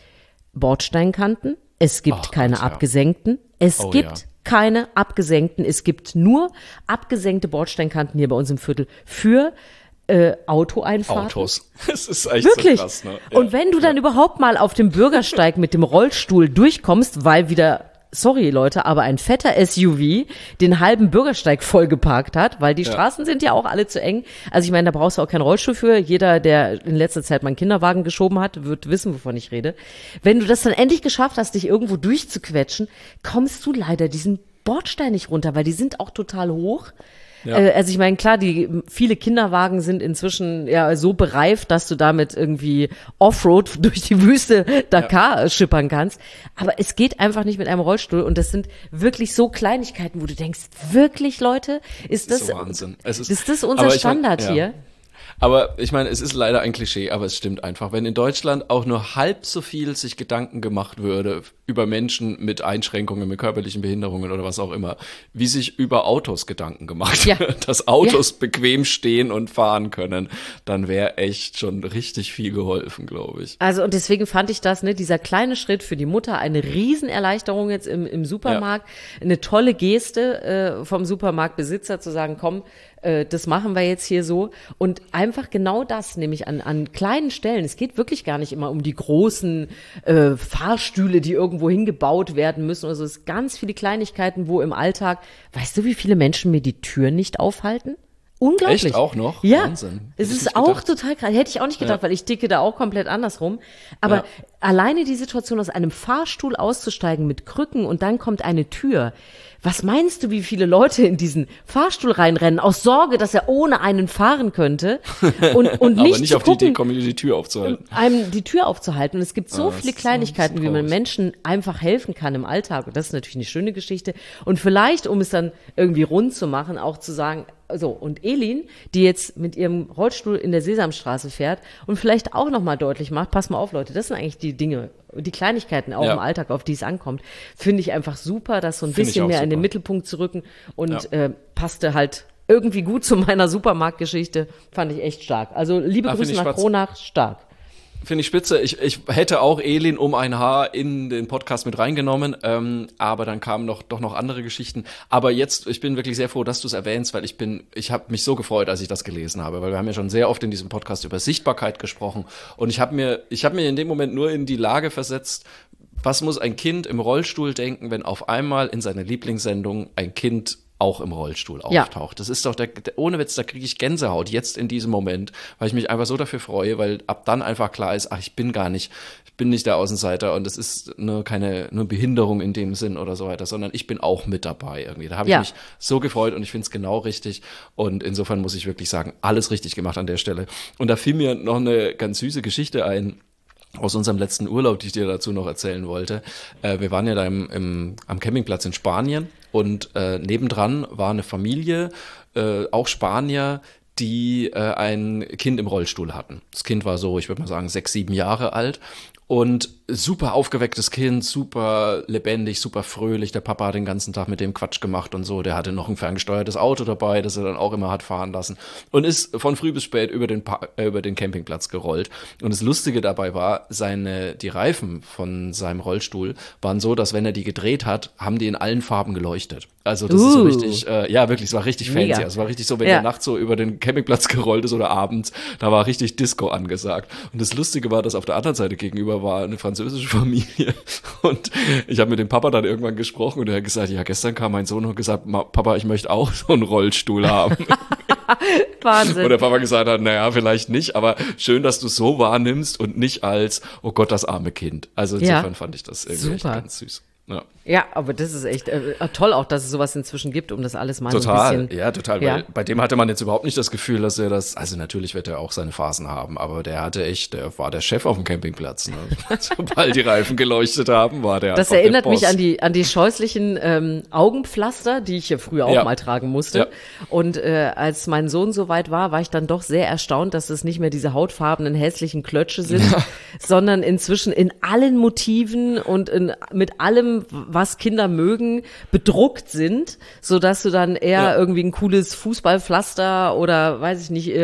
Bordsteinkanten. Es gibt keine abgesenkten. Es gibt keine abgesenkten. Es gibt nur abgesenkte Bordsteinkanten hier bei uns im Viertel für Autoeinfahrten. Autos. Das ist echt wirklich so krass, ne? Ja. Und wenn du dann überhaupt mal auf dem Bürgersteig mit dem Rollstuhl durchkommst, weil wieder, sorry Leute, aber ein fetter SUV den halben Bürgersteig vollgeparkt hat, weil die Straßen sind ja auch alle zu eng. Also ich meine, da brauchst du auch keinen Rollstuhl für. Jeder, der in letzter Zeit mal einen Kinderwagen geschoben hat, wird wissen, wovon ich rede. Wenn du das dann endlich geschafft hast, dich irgendwo durchzuquetschen, kommst du leider diesen Bordstein nicht runter, weil die sind auch total hoch. Ja. Also ich meine, klar, viele Kinderwagen sind inzwischen so bereift, dass du damit irgendwie Offroad durch die Wüste Dakar schippern kannst. Aber es geht einfach nicht mit einem Rollstuhl und das sind wirklich so Kleinigkeiten, wo du denkst, wirklich Leute, ist das so Wahnsinn. Ist das unser Standard hier? Aber ich meine, es ist leider ein Klischee, aber es stimmt einfach. Wenn in Deutschland auch nur halb so viel sich Gedanken gemacht würde über Menschen mit Einschränkungen, mit körperlichen Behinderungen oder was auch immer, wie sich über Autos Gedanken gemacht wird, dass Autos bequem stehen und fahren können, dann wäre echt schon richtig viel geholfen, glaube ich. Also und deswegen fand ich das, ne, dieser kleine Schritt für die Mutter, eine Riesenerleichterung jetzt im Supermarkt, eine tolle Geste vom Supermarktbesitzer zu sagen, komm, das machen wir jetzt hier so. Und einfach genau das, nämlich an kleinen Stellen. Es geht wirklich gar nicht immer um die großen Fahrstühle, die irgendwo hingebaut werden müssen. Also es sind ganz viele Kleinigkeiten, wo im Alltag, weißt du, wie viele Menschen mir die Tür nicht aufhalten? Unglaublich. Echt auch noch? Ja, Wahnsinn. es ist auch total krass. Hätte ich auch nicht gedacht, weil ich ticke da auch komplett andersrum. Aber alleine die Situation, aus einem Fahrstuhl auszusteigen mit Krücken und dann kommt eine Tür. Was meinst du, wie viele Leute in diesen Fahrstuhl reinrennen, aus Sorge, dass er ohne einen fahren könnte und nicht aber nicht auf gucken, die Idee kommen, die Tür aufzuhalten. Einem die Tür aufzuhalten. Und es gibt so viele Kleinigkeiten, wie man Menschen einfach helfen kann im Alltag. Und das ist natürlich eine schöne Geschichte. Und vielleicht, um es dann irgendwie rund zu machen, auch zu sagen, So, und Elin, die jetzt mit ihrem Rollstuhl in der Sesamstraße fährt und vielleicht auch nochmal deutlich macht, pass mal auf, Leute, das sind eigentlich die Dinge, die Kleinigkeiten auch im Alltag, auf die es ankommt, finde ich einfach super, das so ein bisschen mehr in den Mittelpunkt zu rücken und passte halt irgendwie gut zu meiner Supermarktgeschichte, fand ich echt stark. Also liebe Grüße nach Kronach, stark. Finde ich spitze. Ich hätte auch Elin um ein Haar in den Podcast mit reingenommen, aber dann kamen doch noch andere Geschichten. Aber jetzt, ich bin wirklich sehr froh, dass du es erwähnst, weil ich habe mich so gefreut, als ich das gelesen habe, weil wir haben ja schon sehr oft in diesem Podcast über Sichtbarkeit gesprochen und ich habe mir in dem Moment nur in die Lage versetzt, was muss ein Kind im Rollstuhl denken, wenn auf einmal in seiner Lieblingssendung ein Kind auch im Rollstuhl auftaucht. Das ist doch ohne Witz, da kriege ich Gänsehaut jetzt in diesem Moment, weil ich mich einfach so dafür freue, weil ab dann einfach klar ist, ich bin nicht der Außenseiter und es ist keine Behinderung in dem Sinn oder so weiter, sondern ich bin auch mit dabei irgendwie. Da habe ich mich so gefreut und ich finde es genau richtig und insofern muss ich wirklich sagen, alles richtig gemacht an der Stelle. Und da fiel mir noch eine ganz süße Geschichte ein, aus unserem letzten Urlaub, die ich dir dazu noch erzählen wollte. Wir waren ja da am Campingplatz in Spanien und nebendran war eine Familie, auch Spanier, die ein Kind im Rollstuhl hatten. Das Kind war so, ich würde mal sagen, 6, 7 Jahre alt. Und super aufgewecktes Kind, super lebendig, super fröhlich. Der Papa hat den ganzen Tag mit dem Quatsch gemacht und so. Der hatte noch ein ferngesteuertes Auto dabei, das er dann auch immer hat fahren lassen. Und ist von früh bis spät über den Campingplatz gerollt. Und das Lustige dabei war, die Reifen von seinem Rollstuhl waren so, dass wenn er die gedreht hat, haben die in allen Farben geleuchtet. Also das ist so richtig, wirklich, es war richtig fancy. Also es war richtig so, wenn der nachts so über den Campingplatz gerollt ist oder abends, da war richtig Disco angesagt. Und das Lustige war, dass auf der anderen Seite gegenüber war eine französische Familie und ich habe mit dem Papa dann irgendwann gesprochen und er hat gesagt, ja, gestern kam mein Sohn und gesagt, Papa, ich möchte auch so einen Rollstuhl haben. Wahnsinn. Und der Papa gesagt hat, naja, vielleicht nicht, aber schön, dass du es so wahrnimmst und nicht als, oh Gott, das arme Kind. Also insofern fand ich das irgendwie echt ganz süß. Ja, aber das ist echt toll auch, dass es sowas inzwischen gibt, um das alles mal total, so ein bisschen. Ja, total. Weil bei dem hatte man jetzt überhaupt nicht das Gefühl, dass er also natürlich wird er auch seine Phasen haben, aber der war der Chef auf dem Campingplatz. Ne? Sobald die Reifen geleuchtet haben, war der Das erinnert mich an die scheußlichen Augenpflaster, die ich ja früher auch mal tragen musste. Ja. Und als mein Sohn so weit war ich dann doch sehr erstaunt, dass es nicht mehr diese hautfarbenen, hässlichen Klötsche sind, sondern inzwischen in allen Motiven und mit allem, was Kinder mögen, bedruckt sind, so dass du dann eher irgendwie ein cooles Fußballpflaster oder weiß ich nicht,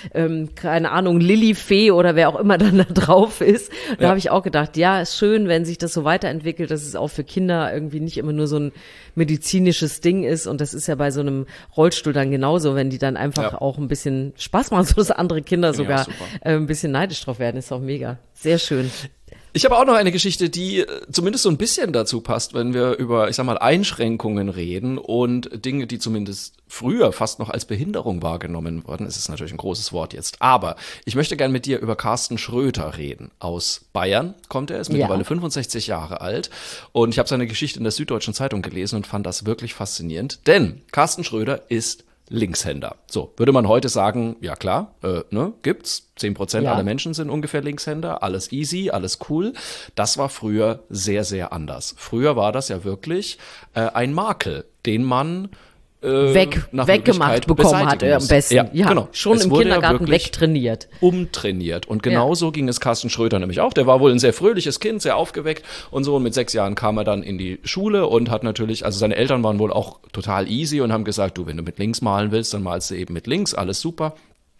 keine Ahnung, Lilifee oder wer auch immer dann da drauf ist. Da habe ich auch gedacht, ja, ist schön, wenn sich das so weiterentwickelt, dass es auch für Kinder irgendwie nicht immer nur so ein medizinisches Ding ist und das ist ja bei so einem Rollstuhl dann genauso, wenn die dann einfach auch ein bisschen Spaß machen, so dass andere Kinder sogar ein bisschen neidisch drauf werden, ist auch mega. Sehr schön. Ich habe auch noch eine Geschichte, die zumindest so ein bisschen dazu passt, wenn wir über, ich sag mal, Einschränkungen reden und Dinge, die zumindest früher fast noch als Behinderung wahrgenommen wurden. Es ist natürlich ein großes Wort jetzt. Aber ich möchte gern mit dir über Carsten Schröter reden. Aus Bayern kommt er, ist mittlerweile 65 Jahre alt. Und ich habe seine Geschichte in der Süddeutschen Zeitung gelesen und fand das wirklich faszinierend. Denn Carsten Schröter ist Linkshänder. So, würde man heute sagen, ja klar, gibt's. 10% aller Menschen sind ungefähr Linkshänder, alles easy, alles cool. Das war früher sehr, sehr anders. Früher war das ja wirklich ein Makel, den man weggemacht bekommen hat am besten. Ja, genau. Schon im Kindergarten wegtrainiert. Umtrainiert. Und genauso ging es Carsten Schröter nämlich auch. Der war wohl ein sehr fröhliches Kind, sehr aufgeweckt und so. Und mit 6 Jahren kam er dann in die Schule und hat natürlich, also seine Eltern waren wohl auch total easy und haben gesagt, du, wenn du mit links malen willst, dann malst du eben mit links, alles super.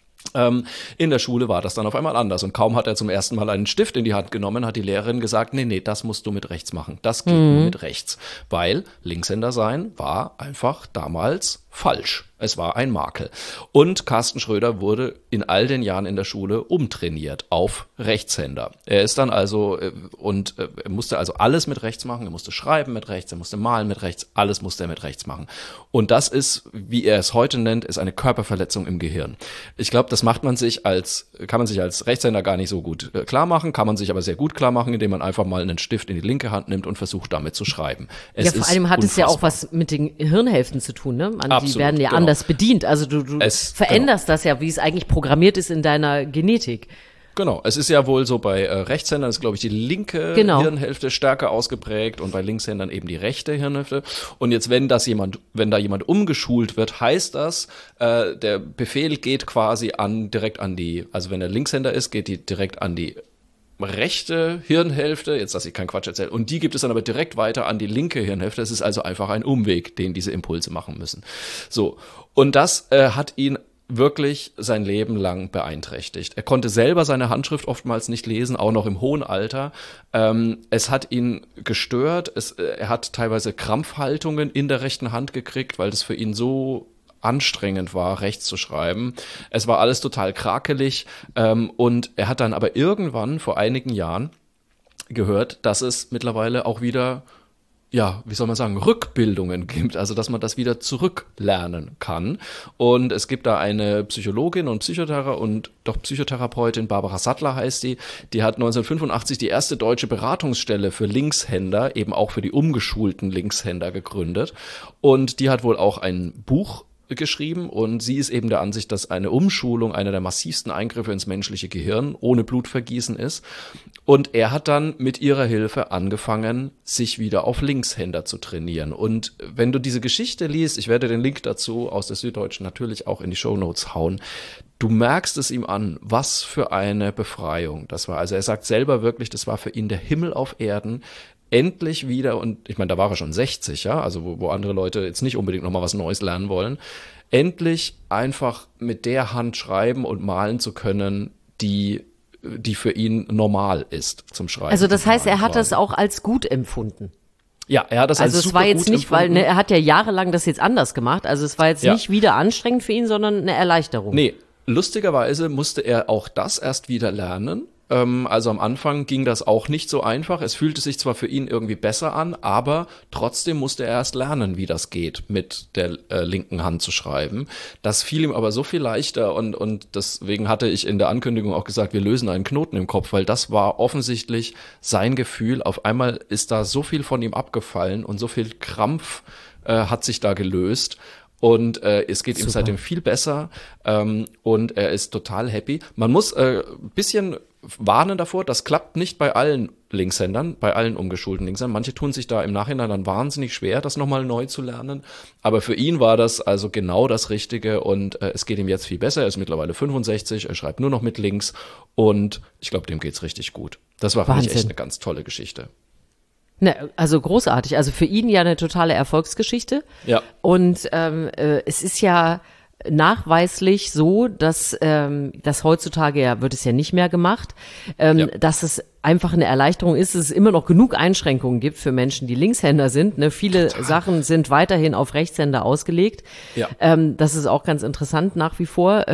In der Schule war das dann auf einmal anders und kaum hat er zum ersten Mal einen Stift in die Hand genommen, hat die Lehrerin gesagt, nee, das musst du mit rechts machen, das geht nur mit rechts, weil Linkshänder sein war einfach damals falsch. Es war ein Makel. Und Carsten Schröter wurde in all den Jahren in der Schule umtrainiert auf Rechtshänder. Er ist dann also, er musste also alles mit rechts machen. Er musste schreiben mit rechts, er musste malen mit rechts, alles musste er mit rechts machen. Und das ist, wie er es heute nennt, ist eine Körperverletzung im Gehirn. Ich glaube, das kann man sich als Rechtshänder gar nicht so gut klar machen, kann man sich aber sehr gut klar machen, indem man einfach mal einen Stift in die linke Hand nimmt und versucht, damit zu schreiben. Vor allem hat es ja auch was mit den Hirnhälften zu tun, ne? Die werden ja anders bedient. Also du veränderst das ja, wie es eigentlich programmiert ist in deiner Genetik. Genau, es ist ja wohl so, bei Rechtshändern ist, glaube ich, die linke Hirnhälfte stärker ausgeprägt und bei Linkshändern eben die rechte Hirnhälfte. Und jetzt, wenn da jemand umgeschult wird, heißt das, der Befehl geht quasi direkt an die, also wenn er Linkshänder ist, geht die direkt an die rechte Hirnhälfte, jetzt dass ich keinen Quatsch erzähle, und die gibt es dann aber direkt weiter an die linke Hirnhälfte. Es ist also einfach ein Umweg, den diese Impulse machen müssen. So, und das hat ihn wirklich sein Leben lang beeinträchtigt. Er konnte selber seine Handschrift oftmals nicht lesen, auch noch im hohen Alter. Es hat ihn gestört. Er hat teilweise Krampfhaltungen in der rechten Hand gekriegt, weil das für ihn so anstrengend war, rechts zu schreiben. Es war alles total krakelig. Und er hat dann aber irgendwann vor einigen Jahren gehört, dass es mittlerweile auch wieder wie soll man sagen, Rückbildungen gibt, also dass man das wieder zurücklernen kann. Und es gibt da eine Psychologin und Psychotherapeutin, Barbara Sattler heißt die hat 1985 die erste deutsche Beratungsstelle für Linkshänder, eben auch für die umgeschulten Linkshänder gegründet. Und die hat wohl auch ein Buch geschrieben und sie ist eben der Ansicht, dass eine Umschulung einer der massivsten Eingriffe ins menschliche Gehirn ohne Blutvergießen ist. Und er hat dann mit ihrer Hilfe angefangen, sich wieder auf Linkshänder zu trainieren. Und wenn du diese Geschichte liest, ich werde den Link dazu aus der Süddeutschen natürlich auch in die Shownotes hauen, du merkst es ihm an, was für eine Befreiung das war. Also er sagt selber wirklich, das war für ihn der Himmel auf Erden, endlich wieder, und ich meine, da war er schon 60, ja, also wo andere Leute jetzt nicht unbedingt nochmal was Neues lernen wollen, endlich einfach mit der Hand schreiben und malen zu können, die für ihn normal ist zum Schreiben. Also das heißt, er hat das auch als gut empfunden. Ja, er hat das als super gut empfunden. Also es war jetzt nicht, weil er hat ja jahrelang das jetzt anders gemacht, also es war jetzt nicht wieder anstrengend für ihn, sondern eine Erleichterung. Nee, lustigerweise musste er auch das erst wieder lernen. Also am Anfang ging das auch nicht so einfach. Es fühlte sich zwar für ihn irgendwie besser an, aber trotzdem musste er erst lernen, wie das geht, mit der linken Hand zu schreiben. Das fiel ihm aber so viel leichter und deswegen hatte ich in der Ankündigung auch gesagt, wir lösen einen Knoten im Kopf, weil das war offensichtlich sein Gefühl. Auf einmal ist da so viel von ihm abgefallen und so viel Krampf hat sich da gelöst. Und es geht ihm seitdem viel besser und er ist total happy. Man muss ein bisschen warnen davor, das klappt nicht bei allen Linkshändern, bei allen umgeschulten Linkshändern. Manche tun sich da im Nachhinein dann wahnsinnig schwer, das nochmal neu zu lernen. Aber für ihn war das also genau das Richtige und es geht ihm jetzt viel besser. Er ist mittlerweile 65, er schreibt nur noch mit links und ich glaube, dem geht's richtig gut. Das war für mich echt eine ganz tolle Geschichte. Ne, also großartig. Also für ihn ja eine totale Erfolgsgeschichte. Ja. Und es ist ja nachweislich so, dass heutzutage wird es ja nicht mehr gemacht, dass es einfach eine Erleichterung ist, dass es immer noch genug Einschränkungen gibt für Menschen, die Linkshänder sind. Ne? Viele Sachen sind weiterhin auf Rechtshänder ausgelegt. Ja. Das ist auch ganz interessant nach wie vor.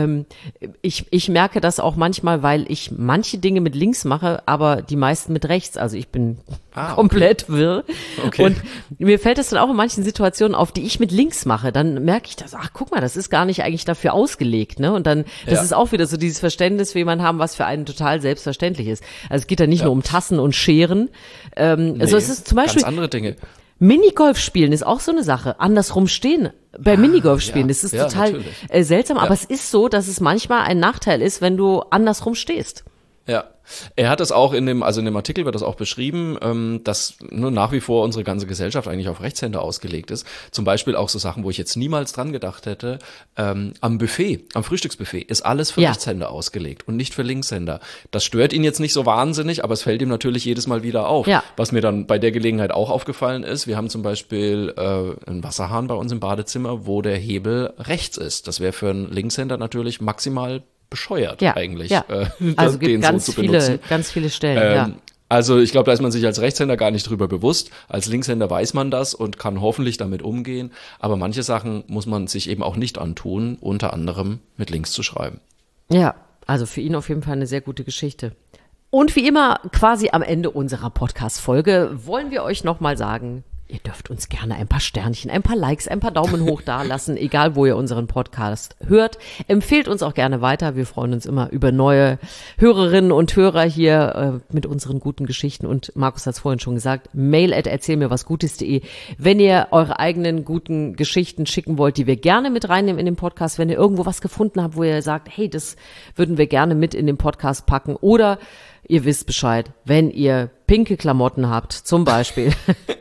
Ich merke das auch manchmal, weil ich manche Dinge mit links mache, aber die meisten mit rechts. Also ich bin komplett wirr. Okay. Und mir fällt es dann auch in manchen Situationen auf, die ich mit links mache. Dann merke ich das, guck mal, das ist gar nicht eigentlich dafür ausgelegt. Ne? Und dann, das ist auch wieder so dieses Verständnis, wie man haben, was für einen total selbstverständlich ist. Also es geht da nicht nur um Tassen und Scheren. Also es ist zum Beispiel ganz andere Dinge. Minigolf spielen ist auch so eine Sache. Andersrum stehen bei Minigolf spielen. Das ist total seltsam, aber es ist so, dass es manchmal ein Nachteil ist, wenn du andersrum stehst. Ja. Er hat das auch in dem Artikel wird das auch beschrieben, dass nur nach wie vor unsere ganze Gesellschaft eigentlich auf Rechtshänder ausgelegt ist. Zum Beispiel auch so Sachen, wo ich jetzt niemals dran gedacht hätte, am Frühstücksbuffet ist alles für Rechtshänder ausgelegt und nicht für Linkshänder. Das stört ihn jetzt nicht so wahnsinnig, aber es fällt ihm natürlich jedes Mal wieder auf. Ja. Was mir dann bei der Gelegenheit auch aufgefallen ist, wir haben zum Beispiel einen Wasserhahn bei uns im Badezimmer, wo der Hebel rechts ist. Das wäre für einen Linkshänder natürlich maximal bescheuert eigentlich. Ja. Also gibt ganz viele Stellen, Also ich glaube, da ist man sich als Rechtshänder gar nicht drüber bewusst. Als Linkshänder weiß man das und kann hoffentlich damit umgehen. Aber manche Sachen muss man sich eben auch nicht antun, unter anderem mit links zu schreiben. Ja, also für ihn auf jeden Fall eine sehr gute Geschichte. Und wie immer quasi am Ende unserer Podcast-Folge wollen wir euch nochmal sagen, Ihr dürft uns gerne ein paar Sternchen, ein paar Likes, ein paar Daumen hoch da lassen, egal wo ihr unseren Podcast hört. Empfehlt uns auch gerne weiter. Wir freuen uns immer über neue Hörerinnen und Hörer hier mit unseren guten Geschichten. Und Markus hat es vorhin schon gesagt, mail@erzählmirwasgutes.de. Wenn ihr eure eigenen guten Geschichten schicken wollt, die wir gerne mit reinnehmen in den Podcast, wenn ihr irgendwo was gefunden habt, wo ihr sagt, hey, das würden wir gerne mit in den Podcast packen, oder ihr wisst Bescheid, wenn ihr pinke Klamotten habt, zum Beispiel,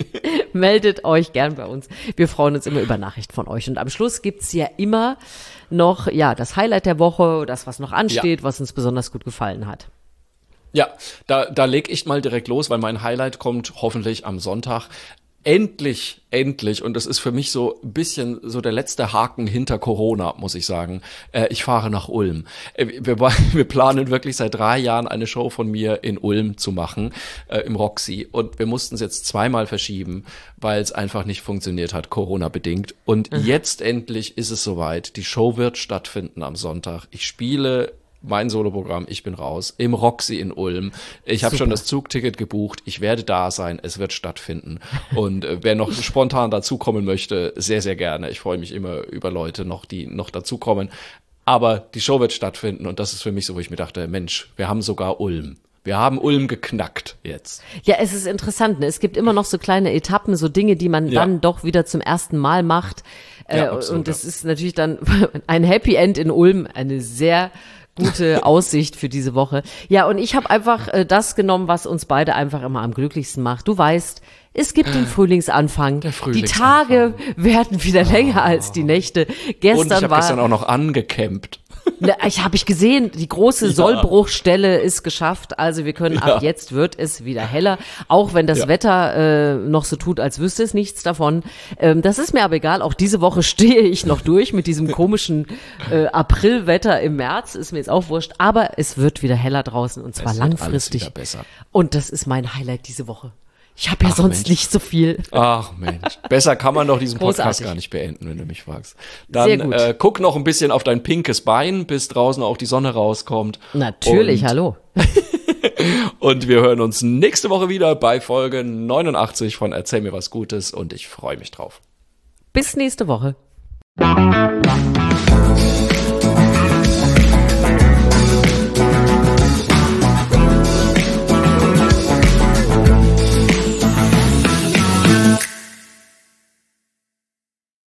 meldet euch gern bei uns. Wir freuen uns immer über Nachrichten von euch. Und am Schluss gibt's ja immer noch, das Highlight der Woche, das, was noch ansteht, was uns besonders gut gefallen hat. Ja, da leg ich mal direkt los, weil mein Highlight kommt hoffentlich am Sonntag. Endlich, und das ist für mich so ein bisschen so der letzte Haken hinter Corona, muss ich sagen. Ich fahre nach Ulm. Wir planen wirklich seit 3 Jahren eine Show von mir in Ulm zu machen, im Roxy. Und wir mussten es jetzt 2-mal verschieben, weil es einfach nicht funktioniert hat, Corona-bedingt. Und jetzt endlich ist es soweit. Die Show wird stattfinden am Sonntag. Ich spiele mein Soloprogramm, ich bin raus, im Roxy in Ulm. Ich habe schon das Zugticket gebucht, ich werde da sein, es wird stattfinden. Und wer noch spontan dazukommen möchte, sehr, sehr gerne. Ich freue mich immer über Leute die noch dazukommen. Aber die Show wird stattfinden und das ist für mich so, wo ich mir dachte, Mensch, wir haben sogar Ulm. Wir haben Ulm geknackt jetzt. Ja, es ist interessant, ne? Es gibt immer noch so kleine Etappen, so Dinge, die man dann doch wieder zum ersten Mal macht. Absolut, und das ist natürlich dann ein Happy End in Ulm, eine sehr gute Aussicht für diese Woche. Ja, und ich habe einfach das genommen, was uns beide einfach immer am glücklichsten macht. Du weißt, es gibt den Frühlingsanfang. Die Tage werden wieder länger als die Nächte. Und ich habe gestern auch noch angecampt. Habe ich gesehen, die große Sollbruchstelle ist geschafft. Also wir können ab jetzt wird es wieder heller. Auch wenn das Wetter noch so tut, als wüsste es nichts davon. Das ist mir aber egal. Auch diese Woche stehe ich noch durch mit diesem komischen Aprilwetter im März. Ist mir jetzt auch wurscht. Aber es wird wieder heller draußen und zwar langfristig. Alles wieder besser. Und das ist mein Highlight diese Woche. Ich habe ja sonst nicht so viel. Ach Mensch, besser kann man doch diesen Podcast gar nicht beenden, wenn du mich fragst. Dann guck noch ein bisschen auf dein pinkes Bein, bis draußen auch die Sonne rauskommt. Natürlich, hallo. Und wir hören uns nächste Woche wieder bei Folge 89 von Erzähl mir was Gutes und ich freue mich drauf. Bis nächste Woche.